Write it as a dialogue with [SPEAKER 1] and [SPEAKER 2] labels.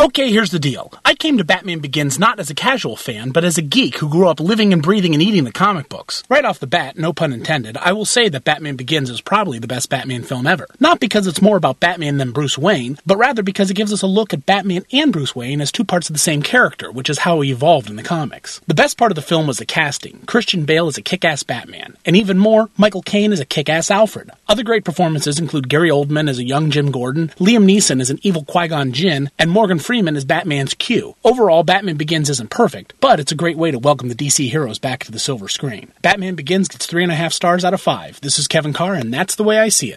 [SPEAKER 1] Okay, here's the deal. I came to Batman Begins not as a casual fan, but as a geek who grew up living and breathing and eating the comic books. Right off the bat, no pun intended, I will say that Batman Begins is probably the best Batman film ever. Not because it's more about Batman than Bruce Wayne, but rather because it gives us a look at Batman and Bruce Wayne as two parts of the same character, which is how he evolved in the comics. The best part of the film was the casting. Christian Bale is a kick-ass Batman. And even more, Michael Caine is a kick-ass Alfred. Other great performances include Gary Oldman as a young Jim Gordon, Liam Neeson as an evil Qui-Gon Jinn, and Morgan Freeman as Batman's Q. Overall, Batman Begins isn't perfect, but it's a great way to welcome the DC heroes back to the silver screen. Batman Begins gets 3.5 stars out of 5. This is Kevin Carr, and that's the way I see it.